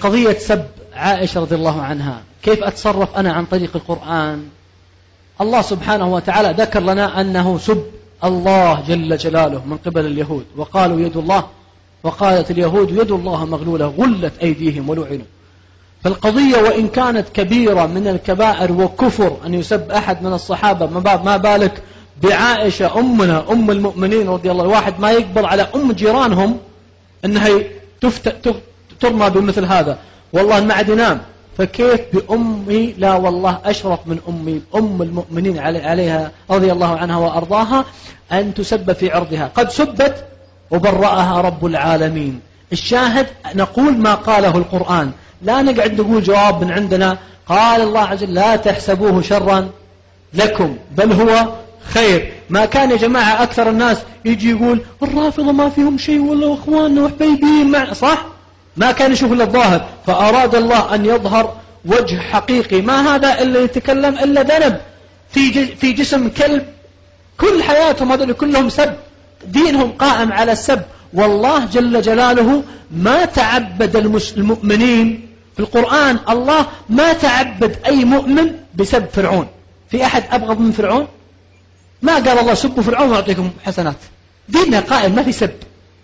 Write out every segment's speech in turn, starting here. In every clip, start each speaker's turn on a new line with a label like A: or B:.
A: قضية سب عائشة رضي الله عنها، كيف أتصرف أنا عن طريق القرآن؟ الله سبحانه وتعالى ذكر لنا أنه سب الله جل جلاله من قبل اليهود، وقالوا يد الله، وقالت اليهود يد الله مغلولة غلت أيديهم ولعنوا. فالقضية وإن كانت كبيرة من الكبائر وكفر أن يسب أحد من الصحابة، ما بالك بعائشة أمنا أم المؤمنين رضي الله. الواحد ما يقبل على أم جيرانهم أنها ترمى بمثل هذا، والله ما عاد ينام. فكيف بأمي؟ لا والله أشرف من أمي أم المؤمنين عليها رضي الله عنها وأرضاها أن تسب في عرضها. قد سبت وبرأها رب العالمين. الشاهد نقول ما قاله القرآن، لا نقعد نقول جواب من عندنا. قال الله عز وجل لا تحسبوه شرا لكم بل هو خير. ما كان يا جماعة أكثر الناس يجي يقول الرافضة ما فيهم شيء والله أخواننا وحبيبين معنا، صح؟ ما كان يشوف إلا الظاهر، فأراد الله أن يظهر وجه حقيقي. ما هذا إلا يتكلم إلا ذنب في جسم كلب، كل حياتهم هذول كلهم سب، دينهم قائم على السب. والله جل جلاله ما تعبد المؤمنين في القرآن، الله ما تعبد أي مؤمن بسب فرعون. في أحد أبغض من فرعون؟ ما قال الله سبوا فرعون وأعطيكم حسنات. ديننا قائم ما في سب،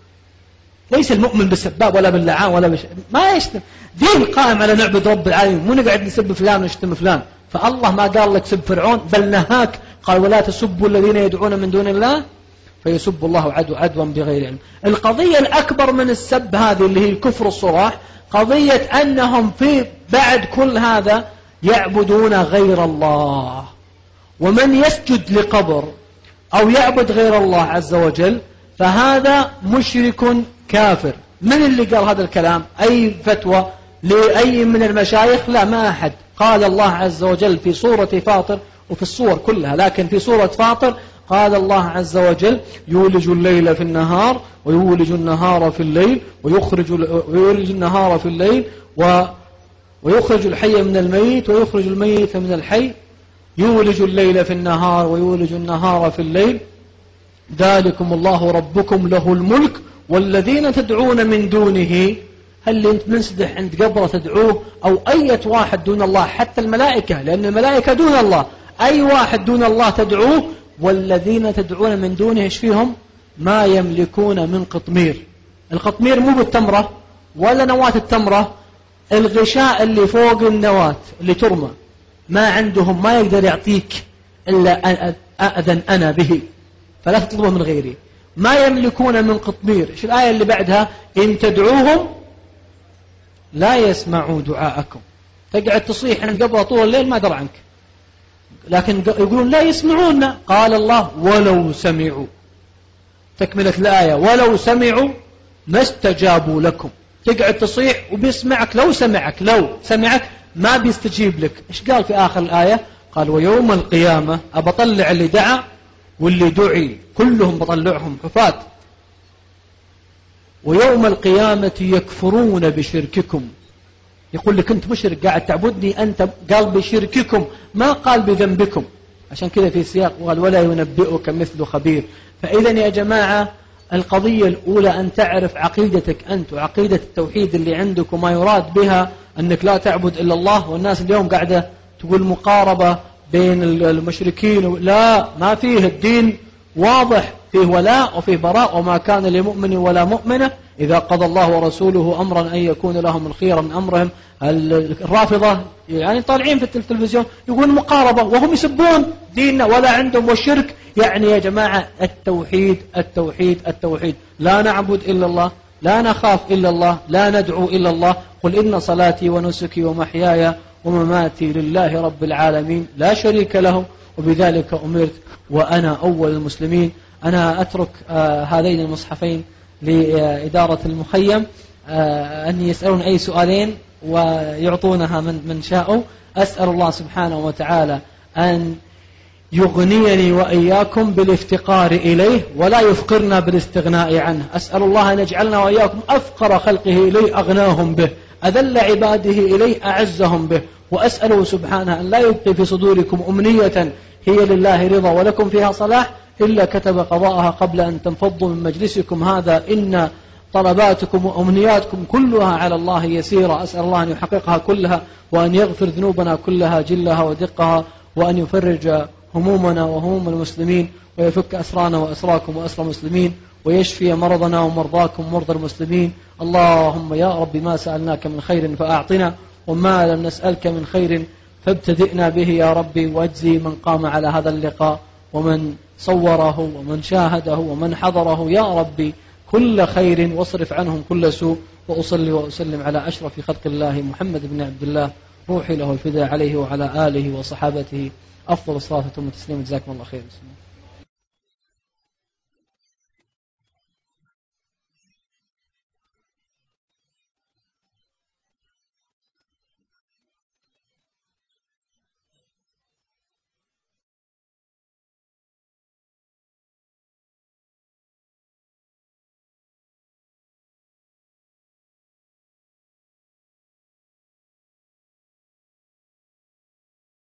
A: ليس المؤمن بالسباب ولا باللعان ولا ما يشتم. دين قائم على نعبد رب العالمين، مو نقعد نسب فلان ونشتم فلان. فالله ما قال لك سب فرعون، بل نهاك، قال ولا تسبوا الذين يدعون من دون الله فيسب الله عدوا بغير علم. القضية الأكبر من السب هذه اللي هي الكفر الصراح، قضية أنهم في بعد كل هذا يعبدون غير الله. ومن يسجد لقبر أو يعبد غير الله عز وجل فهذا مشرك كافر. من اللي قال هذا الكلام؟ أي فتوى لأي من المشايخ؟ لا، ما أحد. قال الله عز وجل في سورة فاطر، وفي الصور كلها، لكن في سورة فاطر قال الله عز وجل يولج الليل في النهار ويولج النهار في الليل ويولج النهار في الليل ويخرج الحي من الميت ويخرج الميت من الحي، يولج الليل في النهار ويولج النهار في الليل، ذلكم الله ربكم له الملك والذين تدعون من دونه. هل انت منسدح عند قبره تدعوه أو أي واحد دون الله؟ حتى الملائكة، لأن الملائكة دون الله، أي واحد دون الله تدعوه. والذين تدعون من دونه ايش فيهم؟ ما يملكون من قطمير. القطمير مو بالتمرة ولا نواة التمرة، الغشاء اللي فوق النواة اللي ترمى، ما عندهم، ما يقدر يعطيك إلا أأذن أنا به، فلا تطلبه من غيري. ما يملكون من قطمير. ايش الآية اللي بعدها؟ إن تدعوهم لا يسمعوا دعاءكم. تقعد تصيح عند قبره طول الليل ما درى عنك، لكن يقولون لا يسمعون. قال الله ولو سمعوا، تكملة الآية، ولو سمعوا ما استجابوا لكم. تقعد تصيح وبيسمعك، لو سمعك ما بيستجيب لك. ايش قال في آخر الآية؟ قال ويوم القيامة أبطلع اللي دعا واللي دعي كلهم بطلعهم حفاة، ويوم القيامة يكفرون بشرككم. يقول لك أنت مشرك قاعد تعبدني أنت، قال بشرككم ما قال بذنبكم. عشان كذا في سياق قال ولا ينبئك مثل خبير. فإذا يا جماعة القضية الأولى أن تعرف عقيدتك أنت وعقيدة التوحيد اللي عندك، وما يراد بها أنك لا تعبد إلا الله. والناس اليوم قاعدة تقول مقاربة بين المشركين، لا، ما فيه. الدين واضح، فيه ولاء وفيه براء، وما كان لمؤمن ولا مؤمنة إذا قضى الله ورسوله أمرا أن يكون لهم الخير من أمرهم. الرافضة يعني طالعين في التلفزيون يقولون مقاربة وهم يسبون ديننا ولا عندهم، والشرك. يعني يا جماعة التوحيد التوحيد التوحيد، لا نعبد إلا الله، لا نخاف إلا الله، لا ندعو إلا الله. قل إن صلاتي ونسكي ومحياي ومماتي لله رب العالمين لا شريك له وبذلك أمرت وأنا أول المسلمين. أنا أترك هذين المصحفين لإدارة المخيم أن يسألون أي سؤالين ويعطونها من شاءوا. أسأل الله سبحانه وتعالى أن يغنيني وإياكم بالافتقار إليه ولا يفقرنا بالاستغناء عنه. أسأل الله أن يجعلنا وإياكم أفقر خلقه إليه أغناهم به، أذل عباده إليه أعزهم به. وأسأله سبحانه أن لا يبقي في صدوركم أمنية هي لله رضا ولكم فيها صلاح إلا كتب قضاءها قبل أن تنفضوا من مجلسكم هذا، إن طلباتكم وأمنياتكم كلها على الله يسيرة. أسأل الله أن يحققها كلها، وأن يغفر ذنوبنا كلها جلها ودقها، وأن يفرج همومنا وهموم المسلمين، ويفك أسرانا وأسراكم وأسر المسلمين، ويشفي مرضنا ومرضاكم ومرضى المسلمين. اللهم يا رب ما سألناك من خير فأعطنا، وما لم نسألك من خير فابتدئنا به يا ربي، واجزي من قام على هذا اللقاء ومن صوره ومن شاهده ومن حضره يا ربي كل خير، واصرف عنهم كل سوء. وأصلي وأسلم على أشرف خلق الله محمد بن عبد الله، روحي له الفداء عليه وعلى آله وصحابته أفضل الصلاة والتسليم. جزاكم الله خير.